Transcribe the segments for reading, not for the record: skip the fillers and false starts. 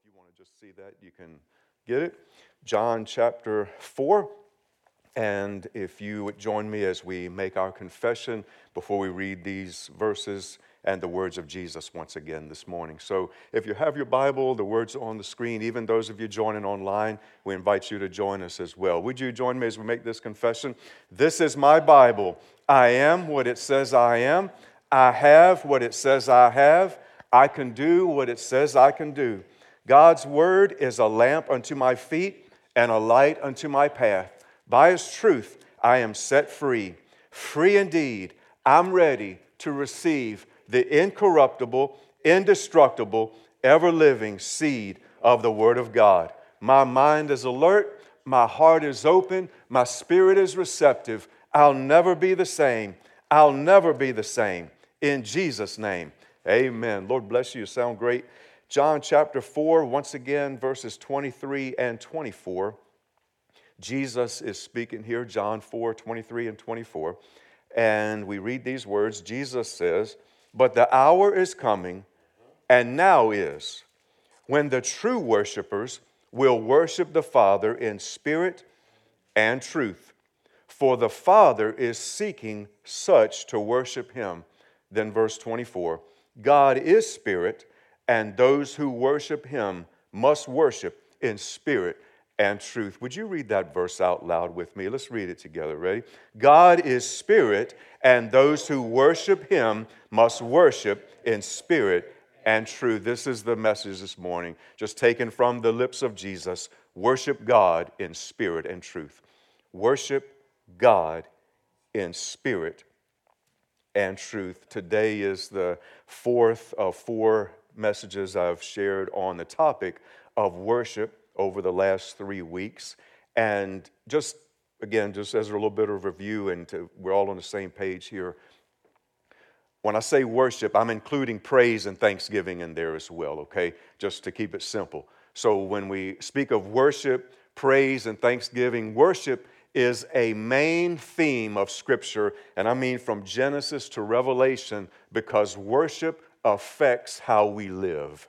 If you want to just see that, you can get it. John chapter 4. And if you would join me as we make our confession before we read these verses and the words of Jesus once again this morning. So if you have your Bible, the words are on the screen. Even those of you joining online, we invite you to join us as well. Would you join me as we make this confession? This is my Bible. I am what it says I am. I have what it says I have. I can do what it says I can do. God's word is a lamp unto my feet and a light unto my path. By His truth, I am set free. Free indeed. I'm ready to receive the incorruptible, indestructible, ever-living seed of the Word of God. My mind is alert. My heart is open. My spirit is receptive. I'll never be the same. I'll never be the same. In Jesus' name, amen. Lord bless you. You sound great. John chapter 4, once again, verses 23 and 24. Jesus is speaking here, John 4, 23 and 24. And we read these words. Jesus says, "But the hour is coming, and now is, when the true worshipers will worship the Father in spirit and truth. For the Father is seeking such to worship Him." Then verse 24, "God is spirit, and those who worship Him must worship in spirit and truth." Would you read that verse out loud with me? Let's read it together. Ready? God is spirit, and those who worship Him must worship in spirit and truth. This is the message this morning, just taken from the lips of Jesus. Worship God in spirit and truth. Worship God in spirit and truth. Today is the fourth of four messages I've shared on the topic of worship over the last 3 weeks. And just as a little bit of review, and we're all on the same page here. When I say worship, I'm including praise and thanksgiving in there as well, okay? Just to keep it simple. So when we speak of worship, praise, and thanksgiving, worship is a main theme of Scripture, and I mean from Genesis to Revelation, because worship affects how we live.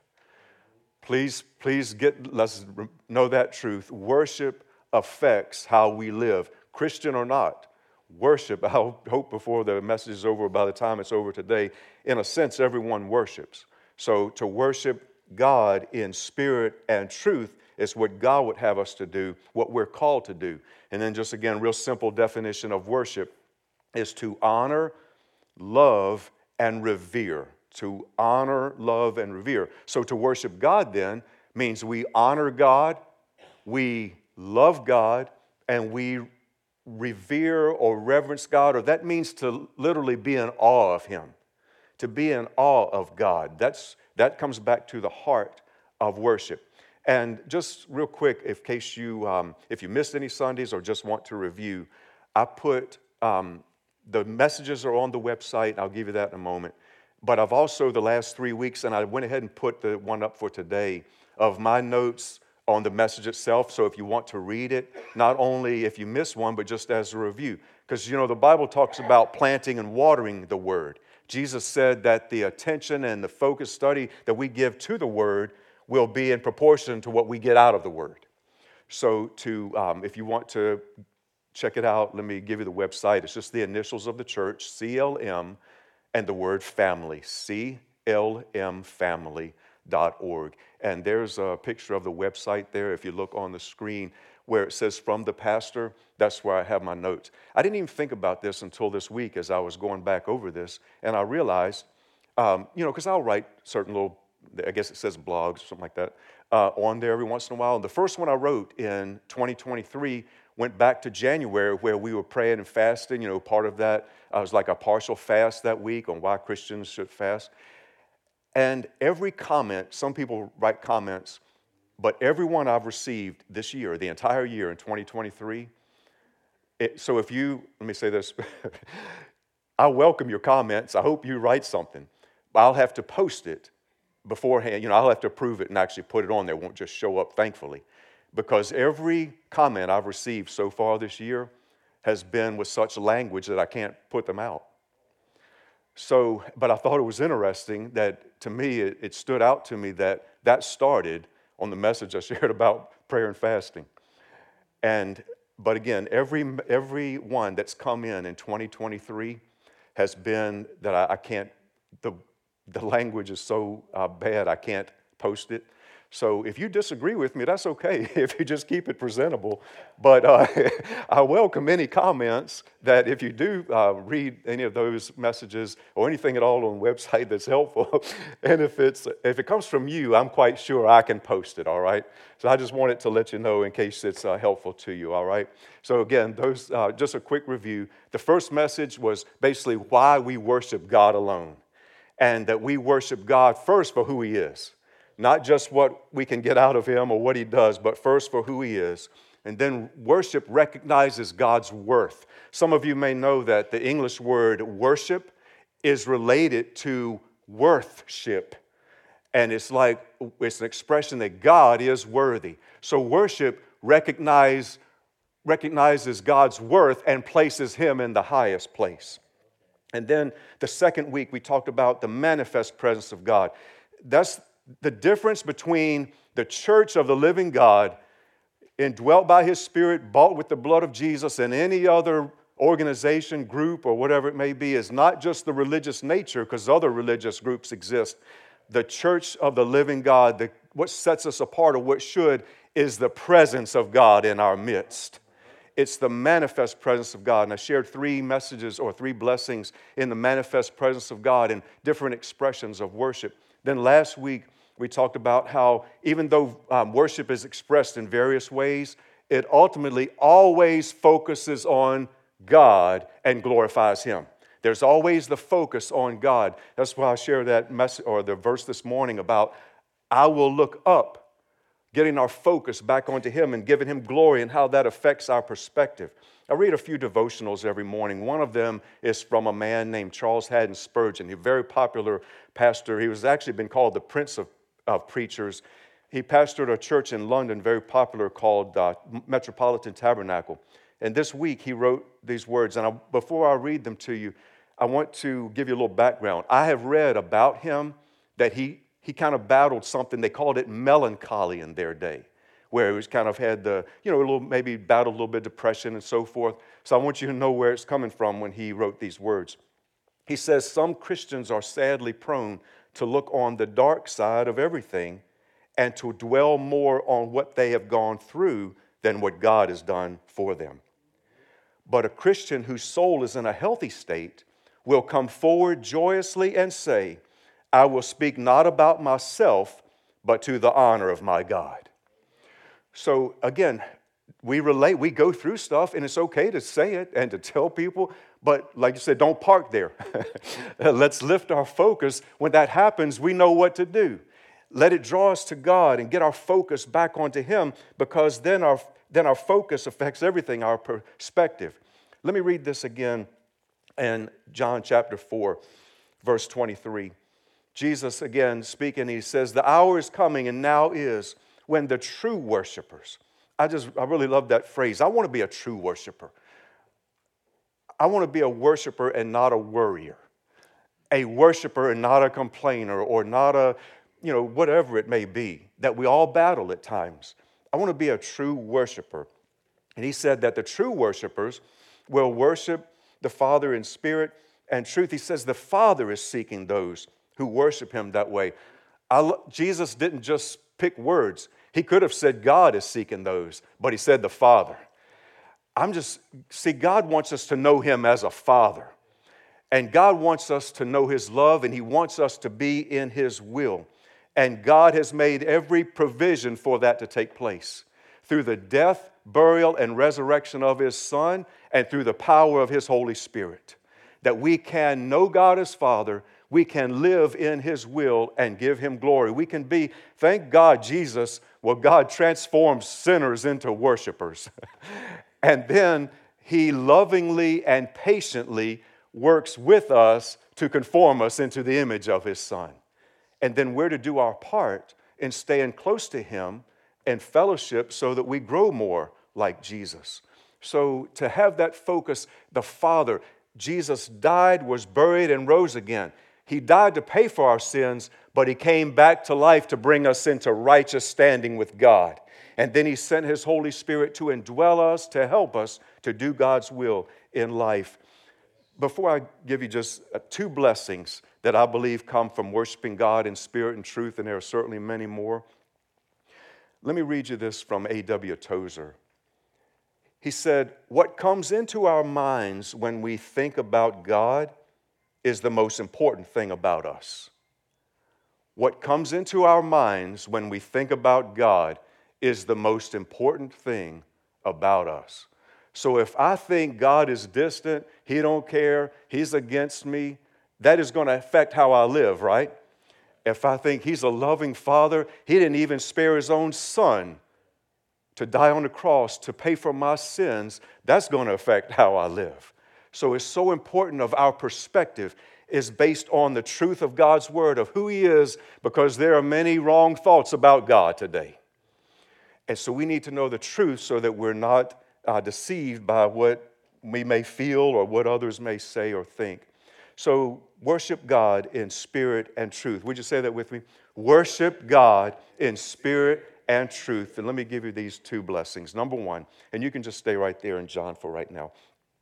Please let's know that truth. Worship affects how we live, Christian or not. Worship, I hope before the message is over, by the time it's over today, in a sense, everyone worships. So to worship God in spirit and truth is what God would have us to do, what we're called to do. And then just again, real simple definition of worship is to honor, love, and revere. To honor, love, and revere. So to worship God then means we honor God, we love God, and we revere or reverence God, or that means to literally be in awe of Him. To be in awe of God. That comes back to the heart of worship. And just real quick, if you missed any Sundays or just want to review, I put the messages are on the website. I'll give you that in a moment. But I've also, the last 3 weeks, and I went ahead and put the one up for today of my notes on the message itself. So if you want to read it, not only if you miss one, but just as a review. Because, the Bible talks about planting and watering the Word. Jesus said that the attention and the focused study that we give to the Word will be in proportion to what we get out of the Word. So if you want to check it out, let me give you the website. It's just the initials of the church, CLM, and the word family, clmfamily.org. And there's a picture of the website there, if you look on the screen, where it says from the pastor. That's where I have my notes. I didn't even think about this until this week as I was going back over this, and I realized, because I'll write certain little, I guess it says blogs or something like that, on there every once in a while. And the first one I wrote in 2023 went back to January, where we were praying and fasting. Part of that was like a partial fast that week on why Christians should fast. And every comment, some people write comments, but every one I've received this year, the entire year in 2023. So let me say this, I welcome your comments. I hope you write something. I'll have to post it beforehand. I'll have to approve it and actually put it on there. It won't just show up, thankfully. Because every comment I've received so far this year has been with such language that I can't put them out. But I thought it was interesting that, to me, it stood out to me that started on the message I shared about prayer and fasting. But again, every one that's come in 2023 has been that I can't, the language is so bad I can't post it. So if you disagree with me, that's okay, if you just keep it presentable. But I welcome any comments that if you do read any of those messages or anything at all on the website that's helpful, and if it comes from you, I'm quite sure I can post it, all right? So I just wanted to let you know in case it's helpful to you, all right? So again, those just a quick review. The first message was basically why we worship God alone, and that we worship God first for who He is. Not just what we can get out of Him or what He does, but first for who He is. And then worship recognizes God's worth. Some of you may know that the English word worship is related to worthship. And it's an expression that God is worthy. So worship recognizes God's worth and places Him in the highest place. And then the second week we talked about the manifest presence of God. That's the difference between the church of the living God, indwelt by His Spirit, bought with the blood of Jesus, and any other organization, group, or whatever it may be, is not just the religious nature, because other religious groups exist. The church of the living God, what sets us apart, or what should, is the presence of God in our midst. It's the manifest presence of God. And I shared 3 messages or 3 blessings in the manifest presence of God and different expressions of worship. Then last week, we talked about how even though worship is expressed in various ways, it ultimately always focuses on God and glorifies Him. There's always the focus on God. That's why I shared that message or the verse this morning about I will look up, getting our focus back onto Him and giving Him glory and how that affects our perspective. I read a few devotionals every morning. One of them is from a man named Charles Haddon Spurgeon. He's a very popular pastor. He was actually been called the Prince of Preachers. He pastored a church in London, very popular, called Metropolitan Tabernacle. And this week he wrote these words. And before I read them to you, I want to give you a little background. I have read about him that he kind of battled something, they called it melancholy in their day, where he was kind of had maybe battled a little bit of depression and so forth. So I want you to know where it's coming from when he wrote these words. He says, some Christians are sadly prone to look on the dark side of everything and to dwell more on what they have gone through than what God has done for them. But a Christian whose soul is in a healthy state will come forward joyously and say, I will speak not about myself, but to the honor of my God. So again, we go through stuff, and it's okay to say it and to tell people, but like you said, don't park there. Let's lift our focus. When that happens, we know what to do. Let it draw us to God and get our focus back onto Him, because then our focus affects everything, our perspective. Let me read this again in John chapter 4, verse 23. Jesus again speaking, He says, the hour is coming and now is when the true worshipers. I really love that phrase. I want to be a true worshiper. I want to be a worshiper and not a worrier. A worshiper and not a complainer, or not a, whatever it may be, that we all battle at times. I want to be a true worshiper. And He said that the true worshipers will worship the Father in spirit and truth. He says the Father is seeking those who worship Him that way. Jesus didn't just pick words. He could have said God is seeking those, but He said the Father. God wants us to know Him as a Father. And God wants us to know His love, and He wants us to be in His will. And God has made every provision for that to take place through the death, burial, and resurrection of His Son, and through the power of His Holy Spirit. That we can know God as Father, we can live in His will and give Him glory. We can be, thank God, God transforms sinners into worshipers. And then He lovingly and patiently works with us to conform us into the image of His Son. And then we're to do our part in staying close to Him and fellowship so that we grow more like Jesus. So to have that focus, the Father, Jesus died, was buried, and rose again. He died to pay for our sins, but he came back to life to bring us into righteous standing with God. And then he sent his Holy Spirit to indwell us, to help us to do God's will in life. Before I give you just two blessings that I believe come from worshiping God in spirit and truth, and there are certainly many more, let me read you this from A.W. Tozer. He said, "What comes into our minds when we think about God is the most important thing about us." What comes into our minds when we think about God is the most important thing about us. So if I think God is distant, he don't care, he's against me, that is going to affect how I live, right? If I think he's a loving father, he didn't even spare his own son to die on the cross to pay for my sins, that's going to affect how I live. So it's so important of our perspective is based on the truth of God's word, of who he is, because there are many wrong thoughts about God today. And so we need to know the truth so that we're not deceived by what we may feel or what others may say or think. So worship God in spirit and truth. Would you say that with me? Worship God in spirit and truth. And let me give you these two blessings. Number one, and you can just stay right there in John for right now.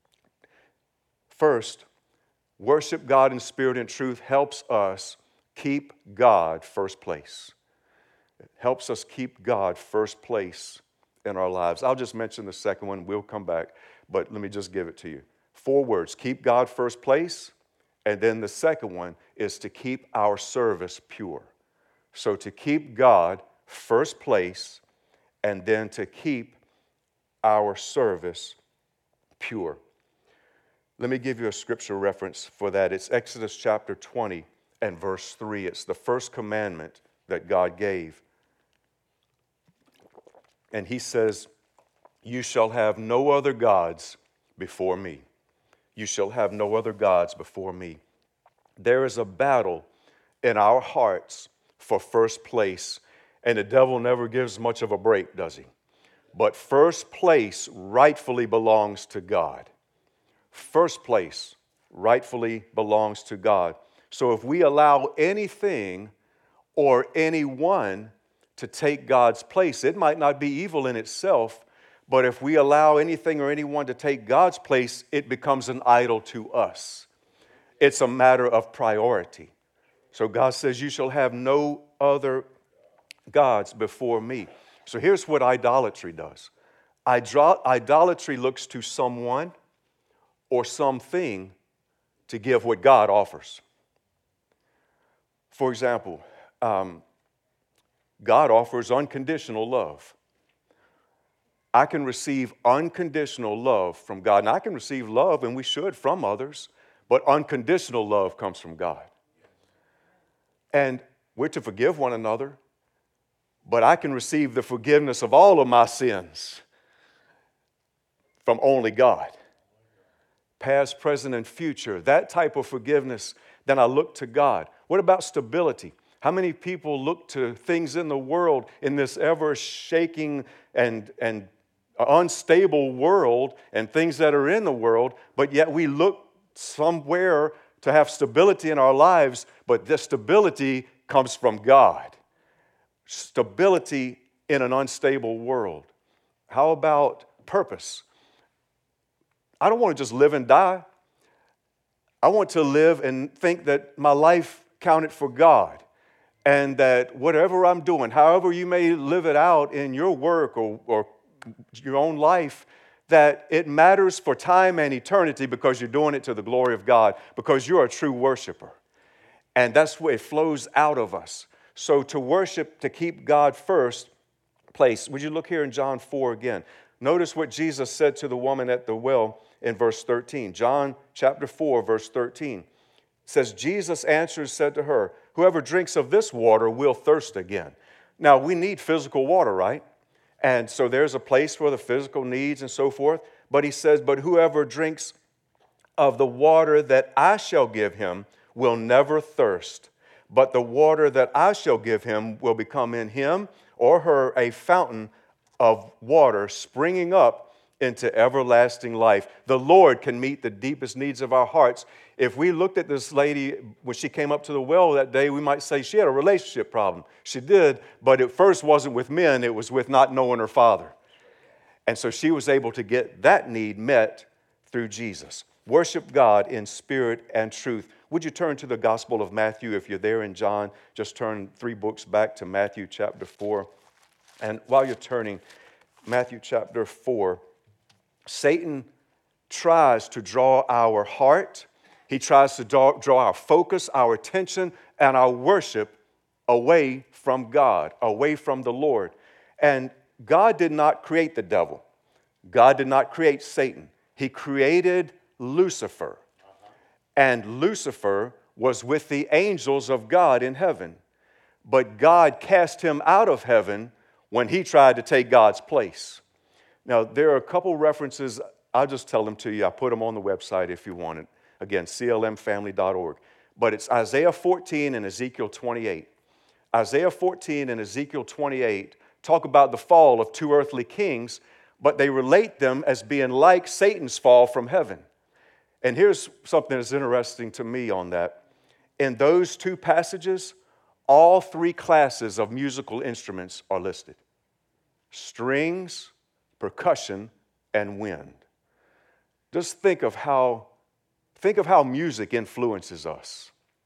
First, worship God in spirit and truth helps us keep God first place. It helps us keep God first place in our lives. I'll just mention the second one. We'll come back, but let me just give it to you. 4 words: keep God first place, and then the second one is to keep our service pure. So to keep God first place, and then to keep our service pure. Let me give you a scripture reference for that. It's Exodus chapter 20 and verse 3. It's the first commandment that God gave. And he says, "You shall have no other gods before me." You shall have no other gods before me. There is a battle in our hearts for first place, and the devil never gives much of a break, does he? But first place rightfully belongs to God. First place rightfully belongs to God. So if we allow anything or anyone to take God's place, it might not be evil in itself, but if we allow anything or anyone to take God's place, it becomes an idol to us. It's a matter of priority. So God says, "You shall have no other gods before me." So here's what idolatry does. Idolatry looks to someone or something to give what God offers. For example, God offers unconditional love. I can receive unconditional love from God. And I can receive love, and we should, from others, but unconditional love comes from God. And we're to forgive one another, but I can receive the forgiveness of all of my sins from only God. Past, present, and future, that type of forgiveness, then I look to God. What about stability? How many people look to things in the world, in this ever-shaking and unstable world, and things that are in the world, but yet we look somewhere to have stability in our lives, but this stability comes from God. Stability in an unstable world. How about purpose? I don't want to just live and die. I want to live and think that my life counted for God, and that whatever I'm doing, however you may live it out in your work or your own life, that it matters for time and eternity because you're doing it to the glory of God, because you're a true worshiper. And that's where it flows out of us. So to worship, to keep God first place. Would you look here in John 4 again? Notice what Jesus said to the woman at the well in verse 13. John chapter 4, verse 13. It says, Jesus answered, said to her, "Whoever drinks of this water will thirst again." Now, we need physical water, right? And so there's a place for the physical needs and so forth. But he says, "But whoever drinks of the water that I shall give him will never thirst. But the water that I shall give him will become in him or her a fountain of water springing up into everlasting life." The Lord can meet the deepest needs of our hearts If we looked at this lady when she came up to the well that day, we might say she had a relationship problem. She did, but it first wasn't with men, it was with not knowing her father. And so she was able to get that need met through Jesus. Worship God in spirit and truth. Would you turn to the Gospel of Matthew? If you're there in John, just turn 3 books back to Matthew chapter 4. And while you're turning, Matthew chapter 4, Satan tries to draw our heart. He tries to draw our focus, our attention, and our worship away from God, away from the Lord. And God did not create the devil. God did not create Satan. He created Lucifer. And Lucifer was with the angels of God in heaven. But God cast him out of heaven when he tried to take God's place. Now, there are a couple references. I'll just tell them to you. I put them on the website if you want it. Again, clmfamily.org. But it's Isaiah 14 and Ezekiel 28. Isaiah 14 and Ezekiel 28 talk about the fall of 2 earthly kings, but they relate them as being like Satan's fall from heaven. And here's something that's interesting to me on that. In those 2 passages, all 3 classes of musical instruments are listed: strings, percussion, and wind. Just think of how music influences us.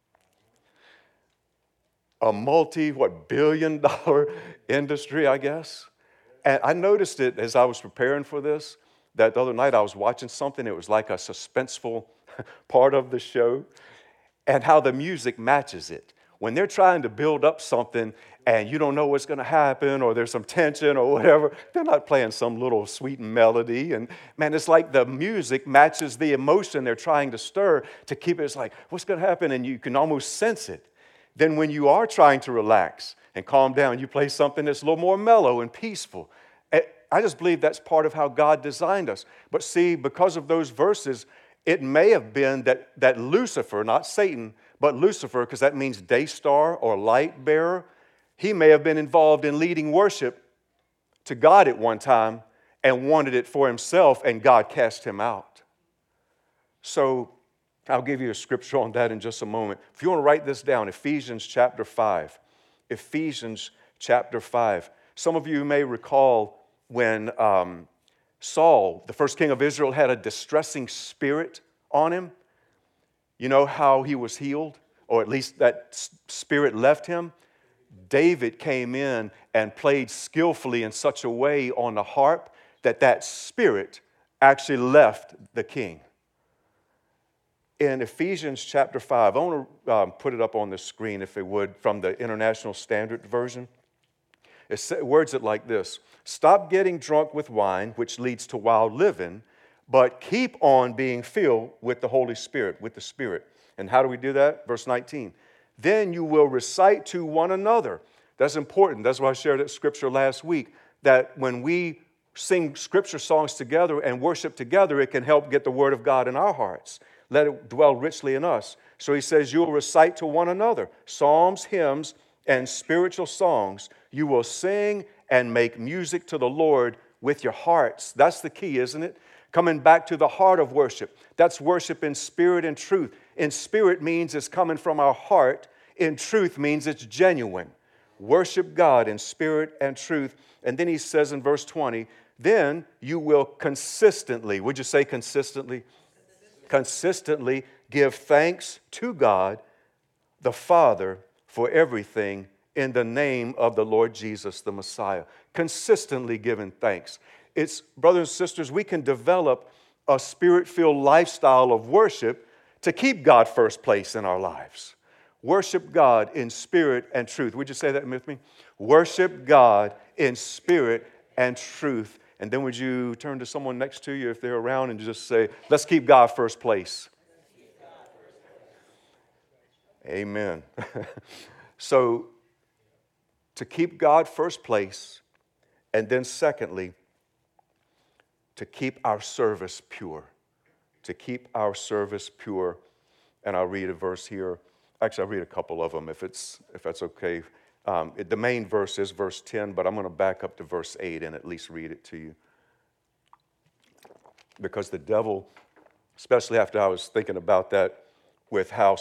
A multi-billion-dollar industry, I guess. And I noticed it as I was preparing for this, that the other night I was watching something. It was like a suspenseful part of the show, and how the music matches it. When they're trying to build up something and you don't know what's going to happen, or there's some tension or whatever, they're not playing some little sweet melody. And man, it's like the music matches the emotion they're trying to stir to keep it. It's like, what's going to happen? And you can almost sense it. Then when you are trying to relax and calm down, you play something that's a little more mellow and peaceful. I just believe that's part of how God designed us. But see, because of those verses, it may have been that Lucifer, not Satan, but Lucifer, because that means day star or light bearer, he may have been involved in leading worship to God at one time and wanted it for himself, and God cast him out. So I'll give you a scripture on that in just a moment. If you want to write this down, Ephesians chapter 5. Ephesians chapter 5. Some of you may recall when Saul, the first king of Israel, had a distressing spirit on him. You know how he was healed, or at least that spirit left him? David came in and played skillfully in such a way on the harp that spirit actually left the king. In Ephesians chapter 5, I want to put it up on the screen, if it would, from the International Standard Version. It words it like this: stop getting drunk with wine, which leads to wild living, but keep on being filled with the Holy Spirit, with the Spirit. And how do we do that? Verse 19. Then you will recite to one another. That's important. That's why I shared that scripture last week, that when we sing scripture songs together and worship together, it can help get the word of God in our hearts. Let it dwell richly in us. So he says, you'll recite to one another psalms, hymns, and spiritual songs. You will sing and make music to the Lord with your hearts. That's the key, isn't it? Coming back to the heart of worship. That's worship in spirit and truth. In spirit means it's coming from our heart. In truth means it's genuine. Worship God in spirit and truth. And then he says in verse 20, then you will consistently, would you say consistently? Consistently give thanks to God, the Father, for everything in the name of the Lord Jesus, the Messiah. Consistently giving thanks. It's, brothers and sisters, we can develop a spirit-filled lifestyle of worship to keep God first place in our lives. Worship God in spirit and truth. Would you say that with me? Worship God in spirit and truth. And then would you turn to someone next to you if they're around and just say, let's keep God first place. Amen. So, to keep God first place, and then secondly, to keep our service pure. To keep our service pure. And I'll read a verse here. Actually, I'll read a couple of them if that's okay. The main verse is verse 10, but I'm going to back up to verse 8 and at least read it to you. Because the devil, especially after I was thinking about that with how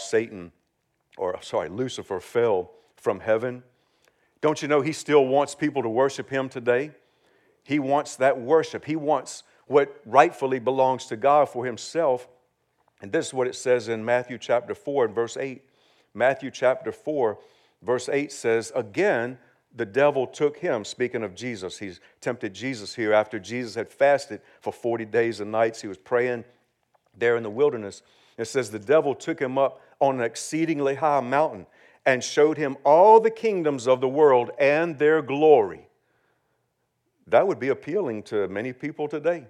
Lucifer fell from heaven. Don't you know he still wants people to worship him today? He wants that worship. He wants what rightfully belongs to God for himself. And this is what it says in Matthew chapter 4 and verse 8. Matthew chapter 4, verse 8 says, again, the devil took him, speaking of Jesus. He's tempted Jesus here after Jesus had fasted for 40 days and nights. He was praying there in the wilderness. It says the devil took him up on an exceedingly high mountain and showed him all the kingdoms of the world and their glory. That would be appealing to many people today.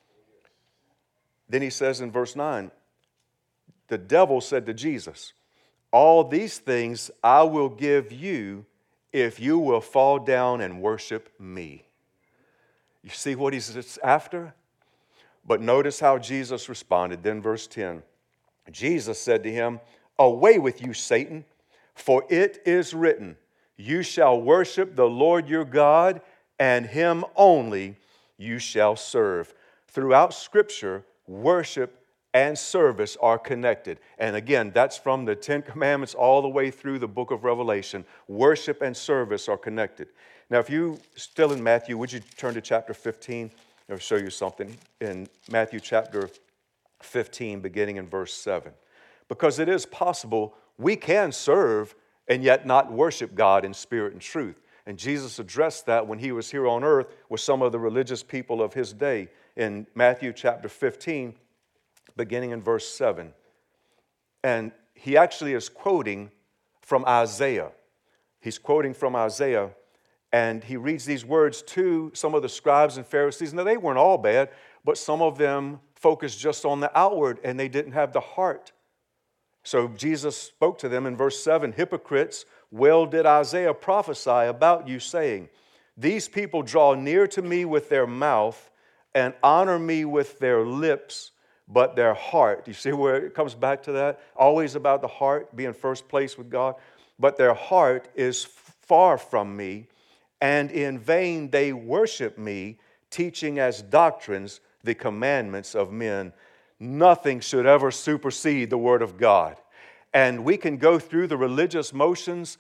Then he says in verse 9, the devil said to Jesus, all these things I will give you if you will fall down and worship me. You see what he's after? But notice how Jesus responded. Then verse 10, Jesus said to him, away with you, Satan, for it is written, you shall worship the Lord your God, and him only you shall serve. Throughout Scripture, worship and service are connected. And again, that's from the Ten Commandments all the way through the book of Revelation. Worship and service are connected. Now, if you're still in Matthew, would you turn to chapter 15? I'll show you something in Matthew chapter 15, beginning in verse 7. Because it is possible we can serve and yet not worship God in spirit and truth. And Jesus addressed that when he was here on earth with some of the religious people of his day in Matthew chapter 15, beginning in verse 7. And he actually is quoting from Isaiah. He's quoting from Isaiah, and he reads these words to some of the scribes and Pharisees. Now, they weren't all bad, but some of them focused just on the outward, and they didn't have the heart. So Jesus spoke to them in verse 7, hypocrites, well did Isaiah prophesy about you, saying, these people draw near to me with their mouth and honor me with their lips, but their heart, you see where it comes back to that? Always about the heart, being first place with God. But their heart is far from me, and in vain they worship me, teaching as doctrines the commandments of men. Nothing should ever supersede the Word of God. And we can go through the religious motions.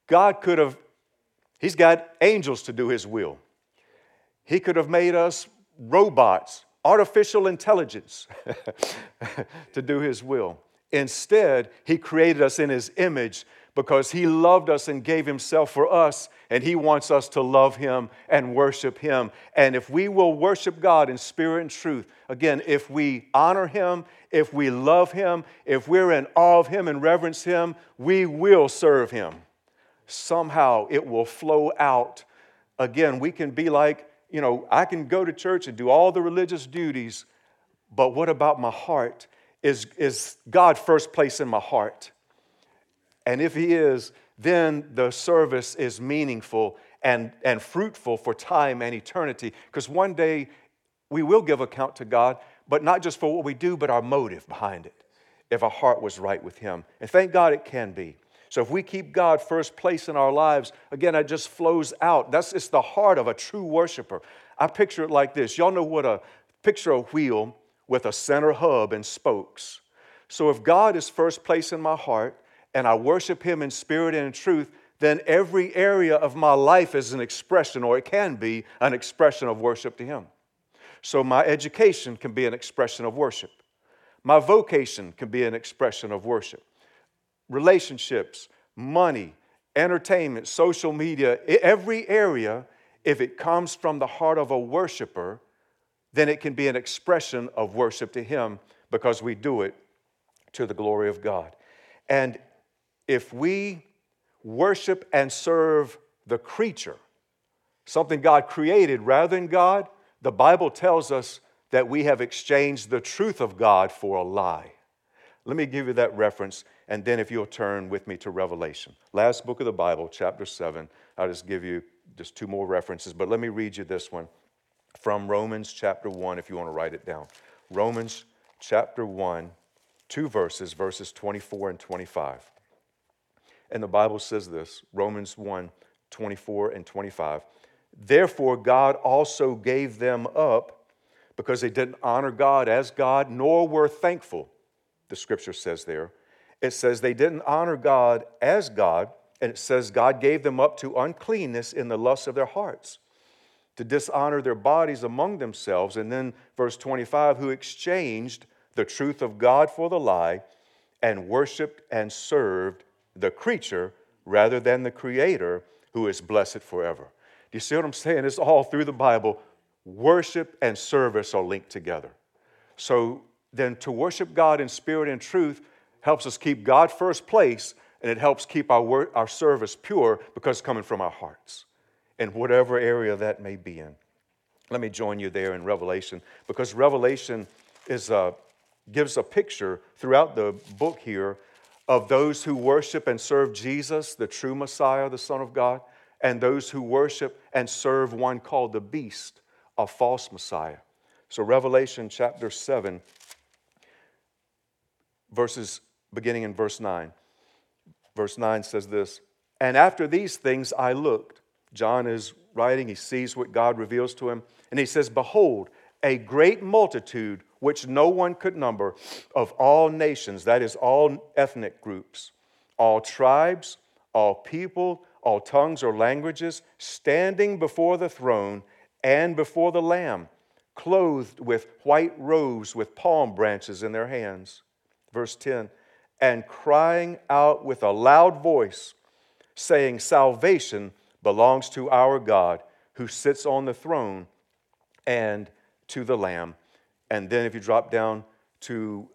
He's got angels to do His will. He could have made us robots, artificial intelligence to do His will. Instead, He created us in His image because He loved us and gave Himself for us, and He wants us to love Him and worship Him. And if we will worship God in spirit and truth, again, if we honor Him, if we love Him, if we're in awe of Him and reverence Him, we will serve Him. Somehow it will flow out. Again, we can be like, I can go to church and do all the religious duties, but what about my heart? Is God first place in my heart? And if He is, then the service is meaningful and fruitful for time and eternity. Because one day we will give account to God, but not just for what we do, but our motive behind it, if our heart was right with Him. And thank God it can be. So if we keep God first place in our lives, again, it just flows out. It's the heart of a true worshiper. I picture it like this. Y'all know picture a wheel with a center hub and spokes. So if God is first place in my heart and I worship Him in spirit and in truth, then every area of my life is an expression, or it can be an expression of worship to Him. So my education can be an expression of worship. My vocation can be an expression of worship. Relationships, money, entertainment, social media, every area, if it comes from the heart of a worshiper, then it can be an expression of worship to Him because we do it to the glory of God. And if we worship and serve the creature, something God created rather than God, the Bible tells us that we have exchanged the truth of God for a lie. Let me give you that reference, and then if you'll turn with me to Revelation. Last book of the Bible, chapter 7. I'll just give you just two more references, but let me read you this one from Romans chapter 1, if you want to write it down. Romans chapter 1, 2 verses 24 and 25. And the Bible says this, Romans 1, 24 and 25. Therefore, God also gave them up because they didn't honor God as God, nor were thankful, the scripture says there, it says they didn't honor God as God, and it says God gave them up to uncleanness in the lust of their hearts, to dishonor their bodies among themselves. And then verse 25, who exchanged the truth of God for the lie and worshiped and served the creature rather than the Creator, who is blessed forever. Do you see what I'm saying? It's all through the Bible. Worship and service are linked together. So then to worship God in spirit and truth helps us keep God first place, and it helps keep our service pure because it's coming from our hearts in whatever area that may be in. Let me join you there in Revelation, because Revelation gives a picture throughout the book here of those who worship and serve Jesus, the true Messiah, the Son of God, and those who worship and serve one called the beast, a false Messiah. So Revelation chapter 7, beginning in verse 9. Verse 9 says this, and after these things I looked. John is writing, he sees what God reveals to him, and he says, behold, a great multitude which no one could number, of all nations, that is, all ethnic groups, all tribes, all people, all tongues or languages, standing before the throne and before the Lamb, clothed with white robes with palm branches in their hands. Verse 10, and crying out with a loud voice, saying, salvation belongs to our God, who sits on the throne, and to the Lamb. And then if you drop down to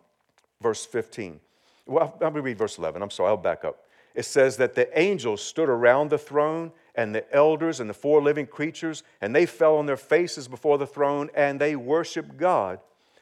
verse 15. Well, let me read verse 11. I'm sorry, I'll back up. It says that the angels stood around the throne, and the elders and the four living creatures, and they fell on their faces before the throne, and they worshiped God.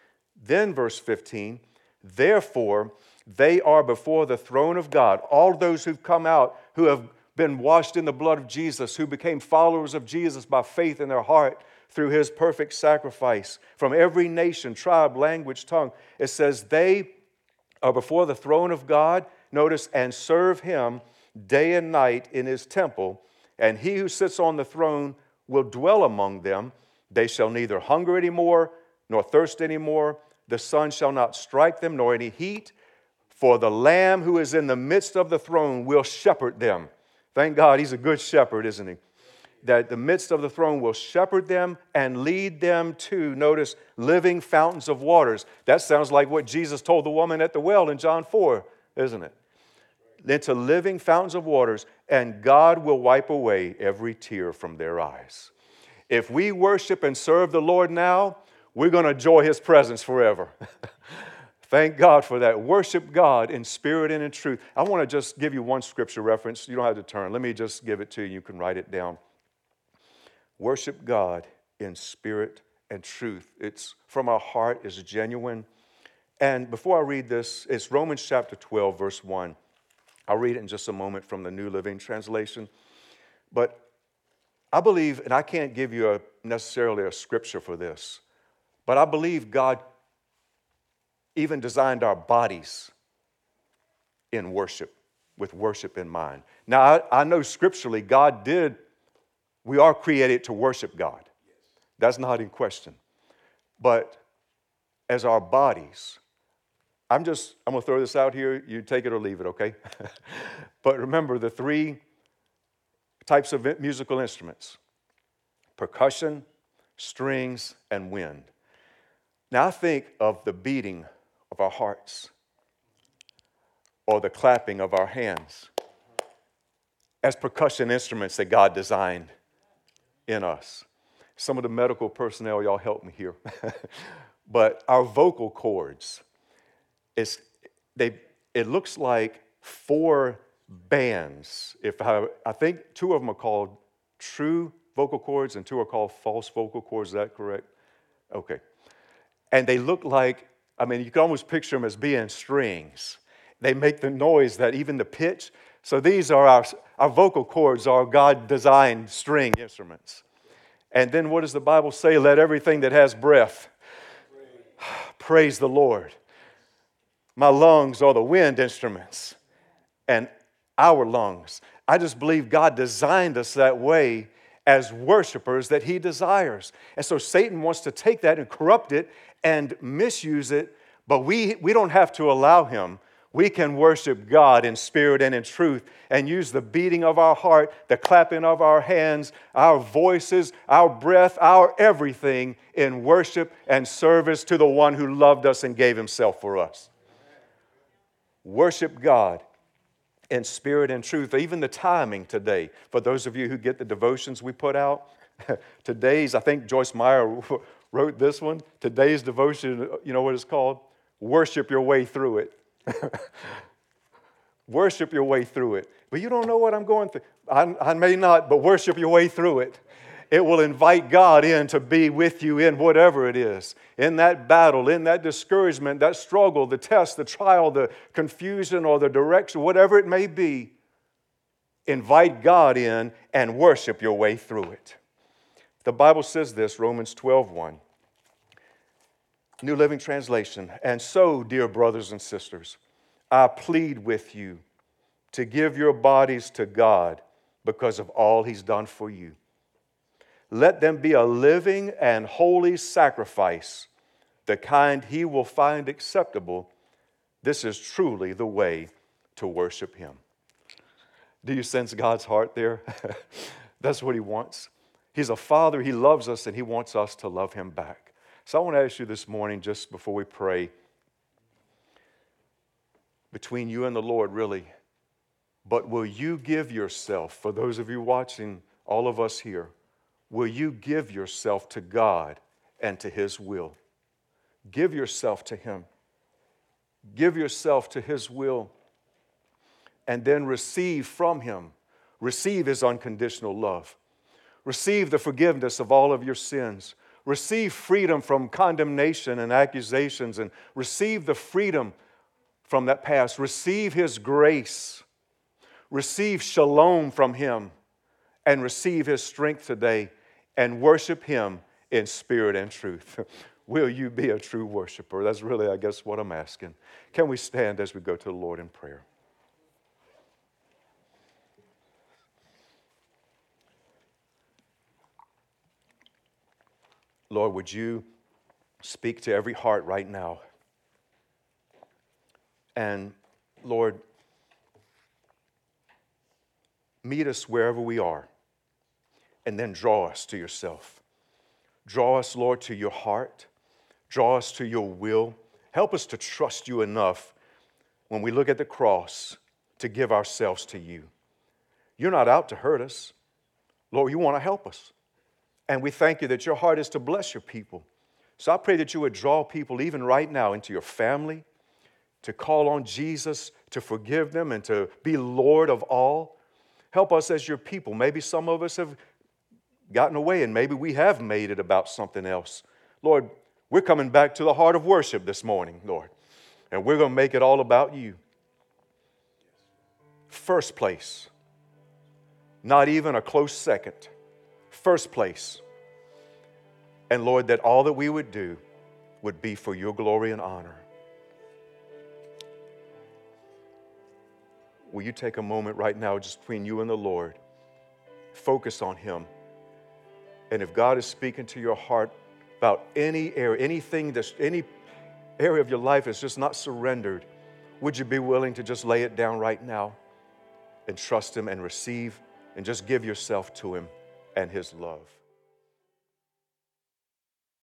Then verse 15, therefore they are before the throne of God. All those who've come out, who have been washed in the blood of Jesus, who became followers of Jesus by faith in their heart through his perfect sacrifice, from every nation, tribe, language, tongue. It says they are before the throne of God, notice, and serve him day and night in his temple. And he who sits on the throne will dwell among them. They shall neither hunger anymore, nor thirst anymore. The sun shall not strike them, nor any heat. For the Lamb who is in the midst of the throne will shepherd them. Thank God he's a good shepherd, isn't he? That the midst of the throne will shepherd them and lead them to, notice, living fountains of waters. That sounds like what Jesus told the woman at the well in John 4, isn't it? Into living fountains of waters, and God will wipe away every tear from their eyes. If we worship and serve the Lord now, we're going to enjoy his presence forever. Thank God for that. Worship God in spirit and in truth. I want to just give you one scripture reference. You don't have to turn. Let me just give it to you. You can write it down. Worship God in spirit and truth. It's from our heart. It's genuine. And before I read this, it's Romans chapter 12, verse 1. I'll read it in just a moment from the New Living Translation. But I believe, and I can't give you necessarily a scripture for this, but I believe God even designed our bodies in worship, with worship in mind. Now, I know scripturally we are created to worship God. That's not in question. But as our bodies, I'm going to throw this out here. You take it or leave it, okay? But remember the three types of musical instruments: percussion, strings, and wind. Now I think of the beating of our hearts or the clapping of our hands as percussion instruments that God designed in us. Some of the medical personnel, y'all help me here. But our vocal cords, it looks like four bands. I think two of them are called true vocal cords and two are called false vocal cords. Is that correct? Okay. And they look like, you can almost picture them as being strings. They make the noise, that even the pitch. So these are our vocal cords, are God-designed string instruments. And then what does the Bible say? Let everything that has breath praise the Lord. My lungs are the wind instruments, and our lungs. I just believe God designed us that way as worshipers that he desires. And so Satan wants to take that and corrupt it and misuse it, but we don't have to allow him. We can worship God in spirit and in truth and use the beating of our heart, the clapping of our hands, our voices, our breath, our everything in worship and service to the one who loved us and gave himself for us. Worship God in spirit and truth. Even the timing today, for those of you who get the devotions we put out, today's, I think Joyce Meyer wrote this one. Today's devotion, you know what it's called? Worship your way through it. Worship your way through it. But you don't know what I'm going through. I may not, but worship your way through it. It will invite God in to be with you in whatever it is. In that battle, in that discouragement, that struggle, the test, the trial, the confusion, or the direction, whatever it may be, invite God in and worship your way through it. The Bible says this, Romans 12:1. New Living Translation. And so, dear brothers and sisters, I plead with you to give your bodies to God because of all He's done for you. Let them be a living and holy sacrifice, the kind He will find acceptable. This is truly the way to worship Him. Do you sense God's heart there? That's what He wants. He's a Father. He loves us, and He wants us to love Him back. So I want to ask you this morning, just before we pray, between you and the Lord, really, but will you give yourself, for those of you watching, all of us here, will you give yourself to God and to His will? Give yourself to Him. Give yourself to His will, and then receive from Him. Receive His unconditional love. Receive the forgiveness of all of your sins. Receive freedom from condemnation and accusations, and receive the freedom from that past. Receive His grace. Receive shalom from Him, and receive His strength today, and worship Him in spirit and truth. Will you be a true worshiper? That's really, I guess, what I'm asking. Can we stand as we go to the Lord in prayer? Lord, would you speak to every heart right now? And Lord, meet us wherever we are, and then draw us to yourself. Draw us, Lord, to your heart. Draw us to your will. Help us to trust you enough when we look at the cross to give ourselves to you. You're not out to hurt us. Lord, you want to help us. And we thank you that your heart is to bless your people. So I pray that you would draw people even right now into your family, to call on Jesus, to forgive them, and to be Lord of all. Help us as your people. Maybe some of us have gotten away, and maybe we have made it about something else. Lord, we're coming back to the heart of worship this morning, Lord, and we're going to make it all about you. First place, not even a close second. First place. And Lord, that all that we would do would be for your glory and honor. Will you take a moment right now just between you and the Lord? Focus on Him. And if God is speaking to your heart about any area, any area of your life that's just not surrendered, would you be willing to just lay it down right now and trust Him and receive and just give yourself to Him and His love?